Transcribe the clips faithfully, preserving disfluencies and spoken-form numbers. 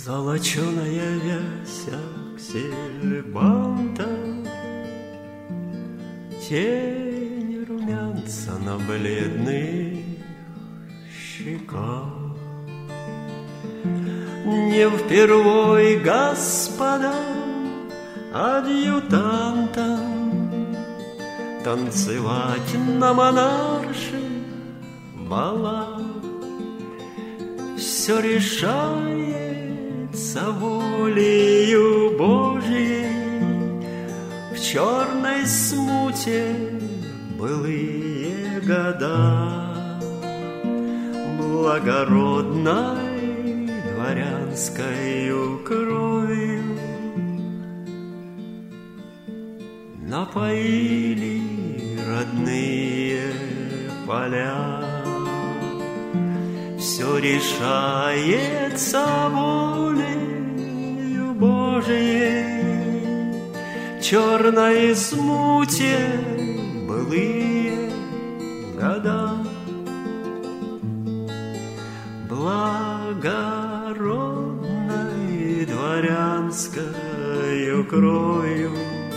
Золоченая вязь аксельбанта, тень румянца на бледных щеках. Не впервой господам адъютантам танцевать на монарших балах. Все решается волею Божьей, в черной смуте былые года благородной дворянскою кровью напоили родные поля. Все решается волею Божией, черной смуте былые года благородной дворянскою кровью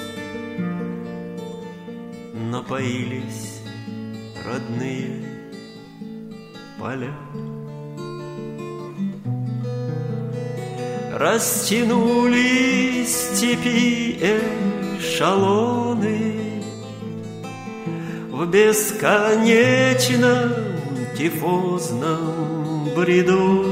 напоились родные поля. Растянулись степи эшелоны в бесконечном тифозном бреду.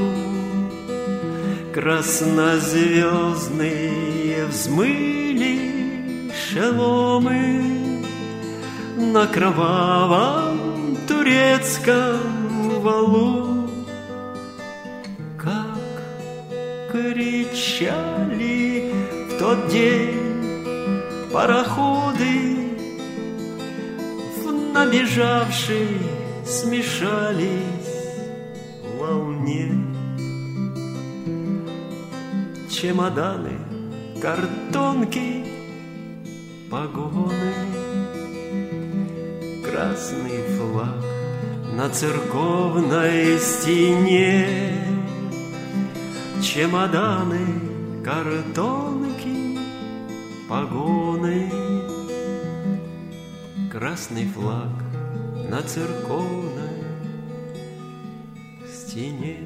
Краснозвездные взмыли шеломы на кровавом турецком валу. Кричали в тот день пароходы, в набежавшей смешались волне. Чемоданы, картонки, погоны, красный флаг на церковной стене. Чемоданы, картонки, погоны, красный флаг на церковной стене.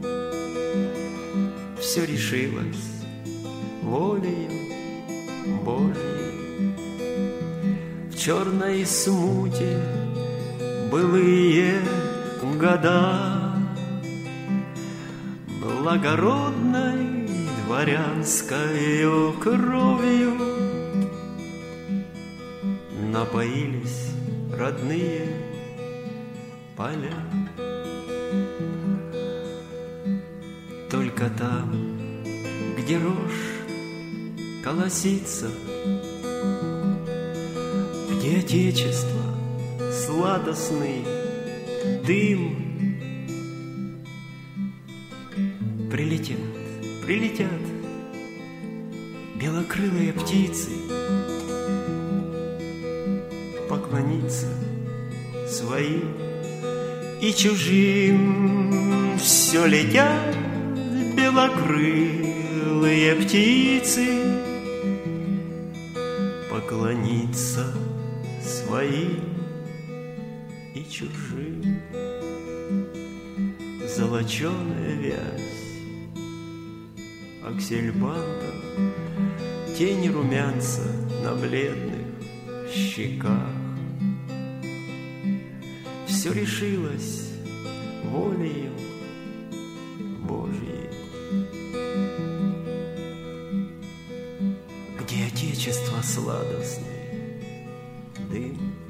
Все решилось волею Божьей, в черной смуте былые года благородной дворянскою кровью напоились родные поля. Только там, где рожь колосится, где отечество сладостный дым, прилетят, прилетят белокрылые птицы поклониться своим и чужим. Все летят белокрылые птицы поклониться своим и чужим. Золоченая вязь аксельбантом, тень румянца на бледных щеках. Все решилось волею Божьей, где отечество сладостный дым.